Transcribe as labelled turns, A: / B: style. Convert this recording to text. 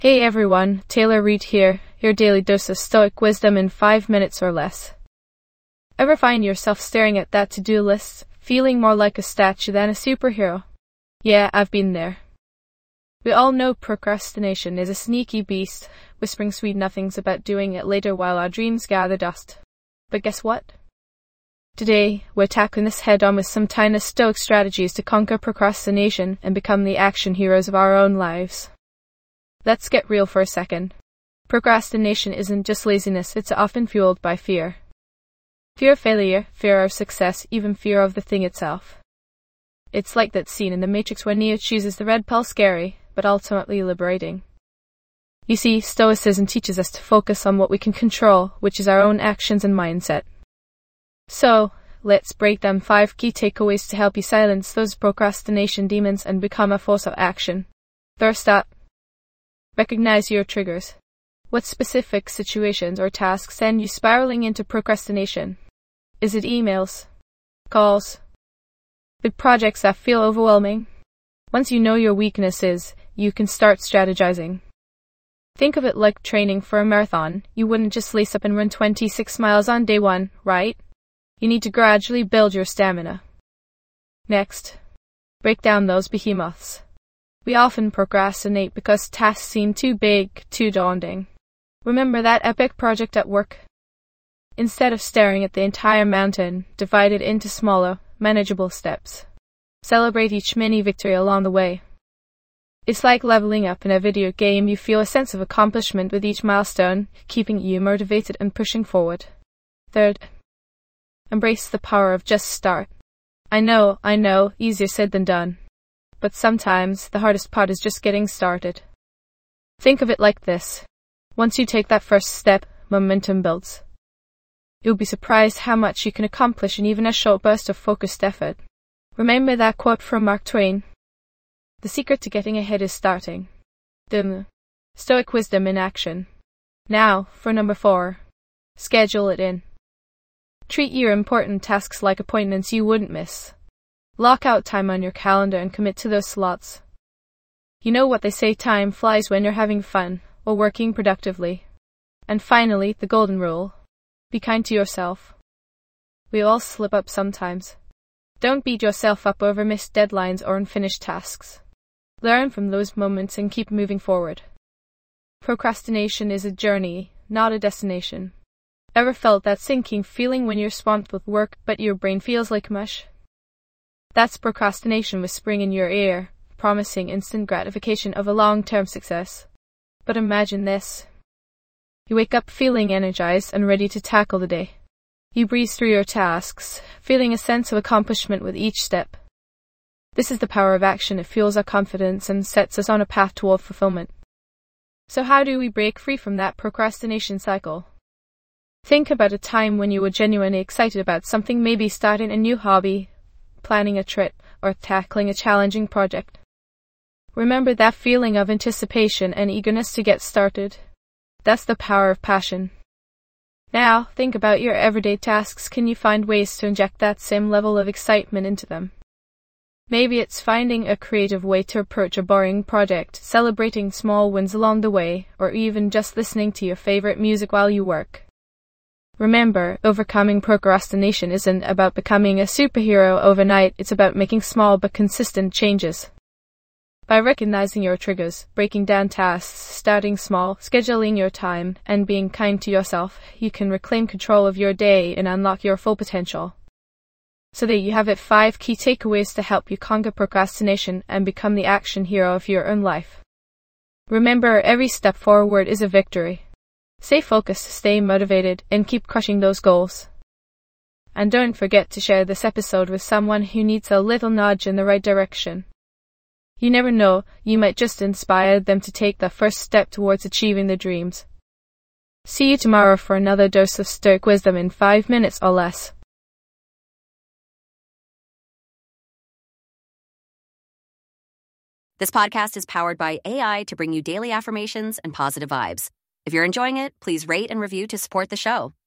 A: Hey everyone, Taylor Reid here, your daily dose of stoic wisdom in 5 minutes or less. Ever find yourself staring at that to-do list, feeling more like a statue than a superhero? Yeah, I've been there. We all know procrastination is a sneaky beast, whispering sweet nothings about doing it later while our dreams gather dust. But guess what? Today, we're tackling this head-on with some tiny stoic strategies to conquer procrastination and become the action heroes of our own lives. Let's get real for a second. Procrastination isn't just laziness, it's often fueled by fear. Fear of failure, fear of success, even fear of the thing itself. It's like that scene in The Matrix where Neo chooses the red pill, scary, but ultimately liberating. You see, Stoicism teaches us to focus on what we can control, which is our own actions and mindset. So, let's break down 5 key takeaways to help you silence those procrastination demons and become a force of action. First up, recognize your triggers. What specific situations or tasks send you spiraling into procrastination? Is it emails, calls, big projects that feel overwhelming? Once you know your weaknesses, you can start strategizing. Think of it like training for a marathon. You wouldn't just lace up and run 26 miles on day 1, right? You need to gradually build your stamina. Next, break down those behemoths. We often procrastinate because tasks seem too big, too daunting. Remember that epic project at work? Instead of staring at the entire mountain, divide it into smaller, manageable steps. Celebrate each mini victory along the way. It's like leveling up in a video game. You feel a sense of accomplishment with each milestone, keeping you motivated and pushing forward. Third, embrace the power of just start. I know, easier said than done. But sometimes the hardest part is just getting started. Think of it like this. Once you take that first step, momentum builds. You'll be surprised how much you can accomplish in even a short burst of focused effort. Remember that quote from Mark Twain? The secret to getting ahead is starting. Stoic wisdom in action. Now, for number 4. Schedule it in. Treat your important tasks like appointments you wouldn't miss. Lock out time on your calendar and commit to those slots. You know what they say, time flies when you're having fun or working productively. And finally, the golden rule. Be kind to yourself. We all slip up sometimes. Don't beat yourself up over missed deadlines or unfinished tasks. Learn from those moments and keep moving forward. Procrastination is a journey, not a destination. Ever felt that sinking feeling when you're swamped with work but your brain feels like mush? That's procrastination whispering in your ear, promising instant gratification of a long-term success. But imagine this. You wake up feeling energized and ready to tackle the day. You breeze through your tasks, feeling a sense of accomplishment with each step. This is the power of action. It fuels our confidence and sets us on a path toward fulfillment. So how do we break free from that procrastination cycle? Think about a time when you were genuinely excited about something, maybe starting a new hobby, planning a trip, or tackling a challenging project. Remember that feeling of anticipation and eagerness to get started? That's the power of passion. Now, think about your everyday tasks. Can you find ways to inject that same level of excitement into them? Maybe it's finding a creative way to approach a boring project, celebrating small wins along the way, or even just listening to your favorite music while you work. Remember, overcoming procrastination isn't about becoming a superhero overnight. It's about making small but consistent changes. By recognizing your triggers, breaking down tasks, starting small, scheduling your time, and being kind to yourself, you can reclaim control of your day and unlock your full potential. So there you have it, 5 key takeaways to help you conquer procrastination and become the action hero of your own life. Remember, every step forward is a victory. Stay focused, stay motivated, and keep crushing those goals. And don't forget to share this episode with someone who needs a little nudge in the right direction. You never know, you might just inspire them to take the first step towards achieving their dreams. See you tomorrow for another dose of stoic wisdom in 5 minutes or less.
B: This podcast is powered by AI to bring you daily affirmations and positive vibes. If you're enjoying it, please rate and review to support the show.